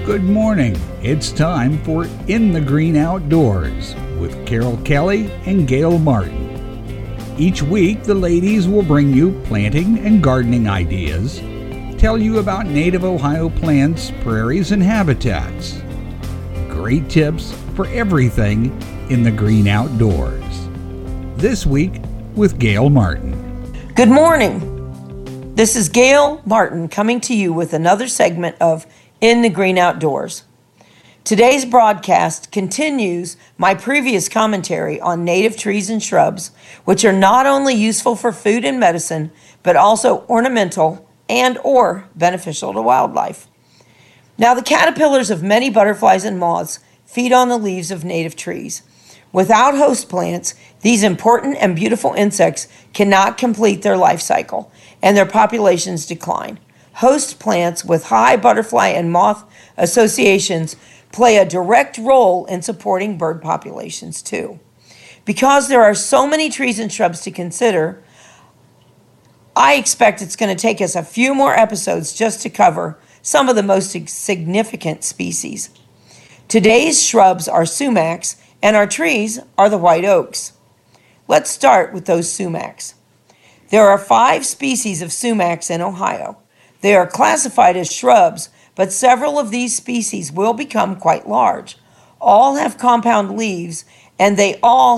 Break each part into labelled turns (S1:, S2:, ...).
S1: Good morning. It's time for In the Green Outdoors with Carol Kelly and Gail Martin. Each week, the ladies will bring you planting and gardening ideas, tell you about native Ohio plants, prairies, and habitats. Great tips for everything in the green outdoors. This week with Gail Martin.
S2: Good morning. This is Gail Martin coming to you with another segment of In the Green Outdoors. Today's broadcast continues my previous commentary on native trees and shrubs, which are not only useful for food and medicine, but also ornamental and or beneficial to wildlife. Now, the caterpillars of many butterflies and moths feed on the leaves of native trees. Without host plants, these important and beautiful insects cannot complete their life cycle, and their populations decline. Host plants with high butterfly and moth associations play a direct role in supporting bird populations too. Because there are so many trees and shrubs to consider, I expect it's going to take us a few more episodes just to cover some of the most significant species. Today's shrubs are sumacs, and our trees are the white oaks. Let's start with those sumacs. There are 5 species of sumacs in Ohio. They are classified as shrubs, but several of these species will become quite large. All have compound leaves, and they all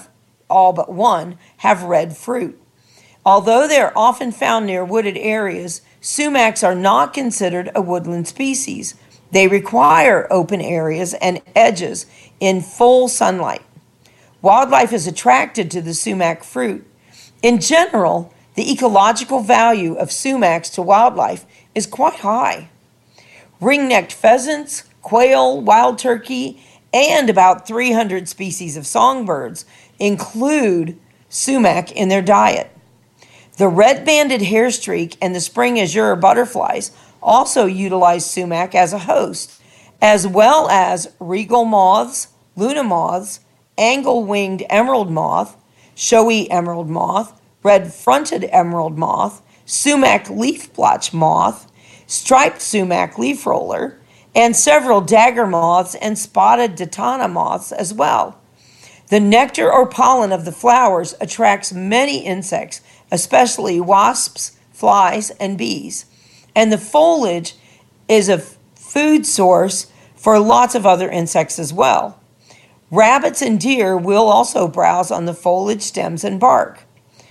S2: but one, have red fruit. Although they are often found near wooded areas, sumacs are not considered a woodland species. They require open areas and edges in full sunlight. Wildlife is attracted to the sumac fruit. In general, the ecological value of sumacs to wildlife is quite high. Ring-necked pheasants, quail, wild turkey, and about 300 species of songbirds include sumac in their diet. The red-banded hairstreak and the spring azure butterflies also utilize sumac as a host, as well as regal moths, luna moths, angle-winged emerald moth, showy emerald moth, red-fronted emerald moth, sumac leaf blotch moth, striped sumac leaf roller, and several dagger moths and spotted datana moths as well. The nectar or pollen of the flowers attracts many insects, especially wasps, flies, and bees. And the foliage is a food source for lots of other insects as well. Rabbits and deer will also browse on the foliage, stems, and bark.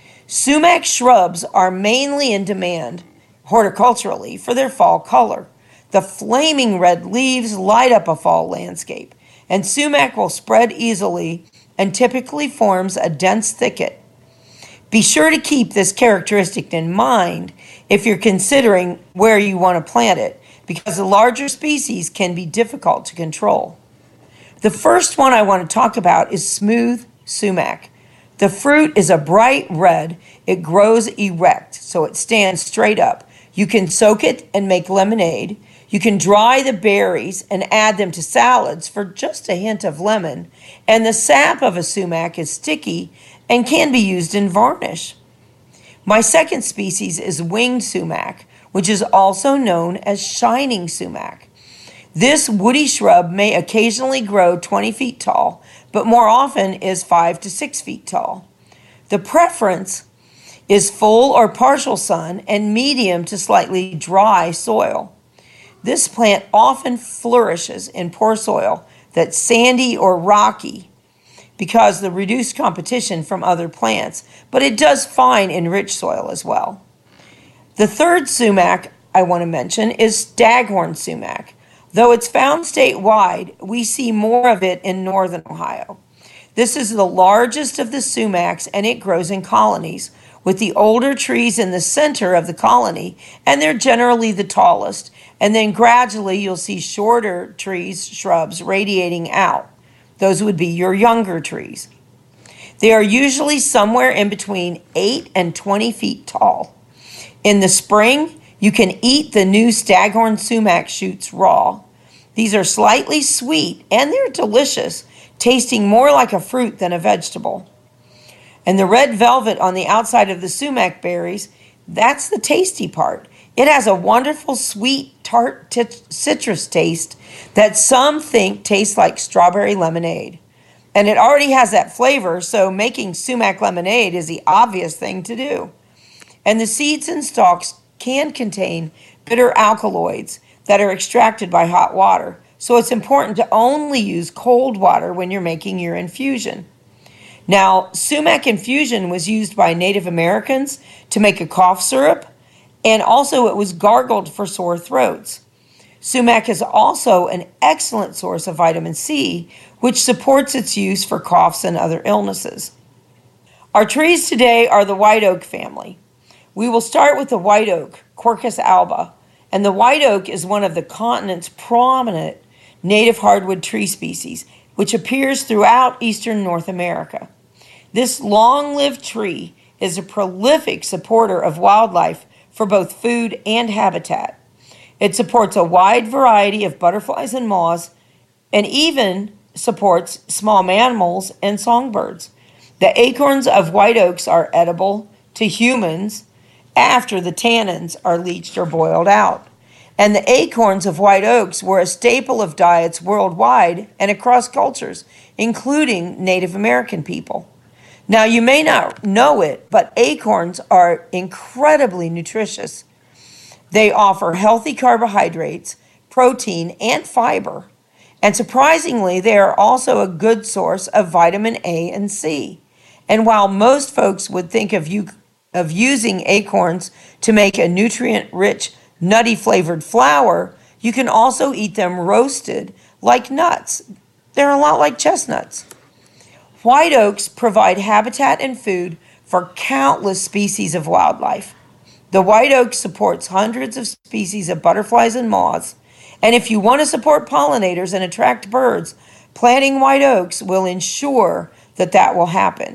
S2: Sumac shrubs are mainly in demand horticulturally for their fall color. The flaming red leaves light up a fall landscape, and sumac will spread easily and typically forms a dense thicket. Be sure to keep this characteristic in mind if you're considering where you want to plant it, because the larger species can be difficult to control. The first one I want to talk about is smooth sumac. The fruit is a bright red. It grows erect, so it stands straight up. You can soak it and make lemonade. You can dry the berries and add them to salads for just a hint of lemon. And the sap of a sumac is sticky and can be used in varnish. My second species is winged sumac, which is also known as shining sumac. This woody shrub may occasionally grow 20 feet tall, but more often is 5 to 6 feet tall. The preference is full or partial sun and medium to slightly dry soil. This plant often flourishes in poor soil that's sandy or rocky because of the reduced competition from other plants, but it does fine in rich soil as well. The third sumac I want to mention is staghorn sumac. Though it's found statewide, we see more of it in northern Ohio. This is the largest of the sumacs, and it grows in colonies, with the older trees in the center of the colony, and they're generally the tallest. And then gradually you'll see shorter trees, shrubs radiating out. Those would be your younger trees. They are usually somewhere in between 8 and 20 feet tall. In the spring, you can eat the new staghorn sumac shoots raw. These are slightly sweet and they're delicious, tasting more like a fruit than a vegetable. And the red velvet on the outside of the sumac berries, that's the tasty part. It has a wonderful sweet tart citrus taste that some think tastes like strawberry lemonade. And it already has that flavor, so making sumac lemonade is the obvious thing to do. And the seeds and stalks can contain bitter alkaloids that are extracted by hot water. So it's important to only use cold water when you're making your infusion. Now, sumac infusion was used by Native Americans to make a cough syrup, and also it was gargled for sore throats. Sumac is also an excellent source of vitamin C, which supports its use for coughs and other illnesses. Our trees today are the white oak family. We will start with the white oak, Quercus alba, and the white oak is one of the continent's prominent native hardwood tree species, which appears throughout eastern North America. This long-lived tree is a prolific supporter of wildlife for both food and habitat. It supports a wide variety of butterflies and moths, and even supports small mammals and songbirds. The acorns of white oaks are edible to humans after the tannins are leached or boiled out. And the acorns of white oaks were a staple of diets worldwide and across cultures, including Native American people. Now, you may not know it, but acorns are incredibly nutritious. They offer healthy carbohydrates, protein, and fiber. And surprisingly, they are also a good source of vitamin A and C. And while most folks would think of using acorns to make a nutrient-rich, nutty-flavored flour, you can also eat them roasted like nuts. They're a lot like chestnuts. White oaks provide habitat and food for countless species of wildlife. The white oak supports hundreds of species of butterflies and moths, and if you want to support pollinators and attract birds, planting white oaks will ensure that that will happen.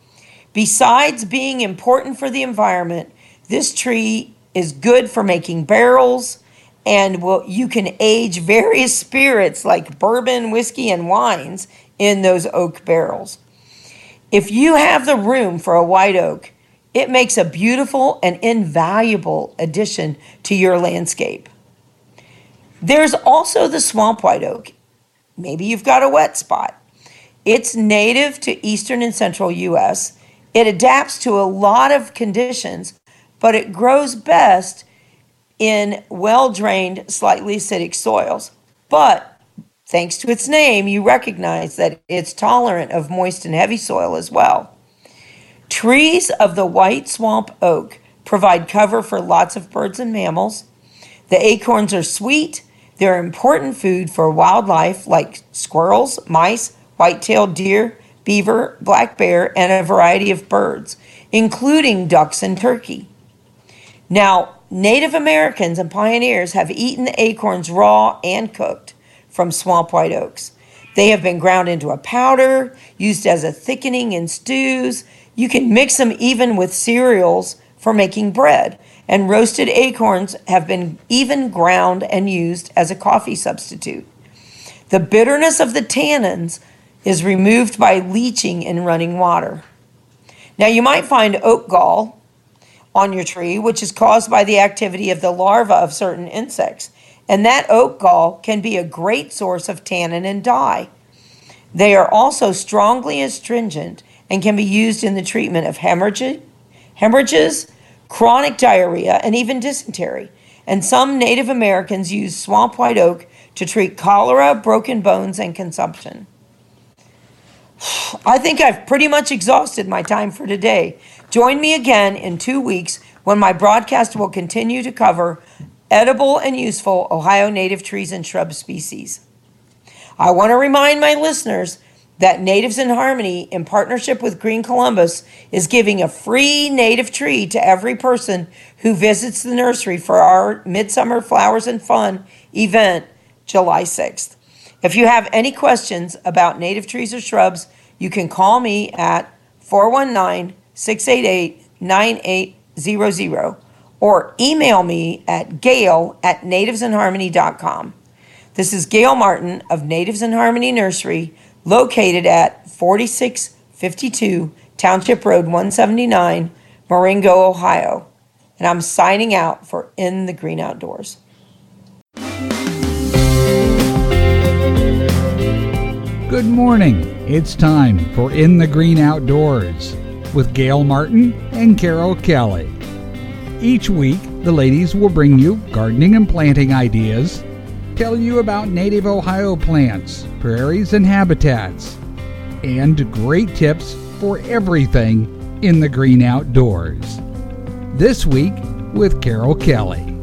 S2: Besides being important for the environment, this tree is good for making barrels, and you can age various spirits like bourbon, whiskey, and wines in those oak barrels. If you have the room for a white oak, it makes a beautiful and invaluable addition to your landscape. There's also the swamp white oak. Maybe you've got a wet spot. It's native to eastern and central U.S. It adapts to a lot of conditions, but it grows best in well-drained, slightly acidic soils. But thanks to its name, you recognize that it's tolerant of moist and heavy soil as well. Trees of the white swamp oak provide cover for lots of birds and mammals. The acorns are sweet. They're important food for wildlife like squirrels, mice, white-tailed deer, beaver, black bear, and a variety of birds, including ducks and turkey. Now, Native Americans and pioneers have eaten the acorns raw and cooked from swamp white oaks. They have been ground into a powder, used as a thickening in stews. You can mix them even with cereals for making bread. And roasted acorns have been even ground and used as a coffee substitute. The bitterness of the tannins is removed by leaching in running water. Now, you might find oak gall on your tree, which is caused by the activity of the larvae of certain insects. And that oak gall can be a great source of tannin and dye. They are also strongly astringent and can be used in the treatment of hemorrhages, chronic diarrhea, and even dysentery. And some Native Americans use swamp white oak to treat cholera, broken bones, and consumption. I think I've pretty much exhausted my time for today. Join me again in 2 weeks when my broadcast will continue to cover edible and useful Ohio native trees and shrub species. I want to remind my listeners that Natives in Harmony, in partnership with Green Columbus, is giving a free native tree to every person who visits the nursery for our Midsummer Flowers and Fun event, July 6th. If you have any questions about native trees or shrubs, you can call me at 419-688-9800 or email me at gail@nativesinharmony.com. This is Gail Martin of Natives in Harmony Nursery, located at 4652 Township Road 179, Marengo, Ohio. And I'm signing out for In the Green Outdoors.
S1: Good morning. It's time for In the Green Outdoors with Gail Martin and Carol Kelly. Each week, the ladies will bring you gardening and planting ideas, tell you about native Ohio plants, prairies and habitats, and great tips for everything in the green outdoors. This week with Carol Kelly.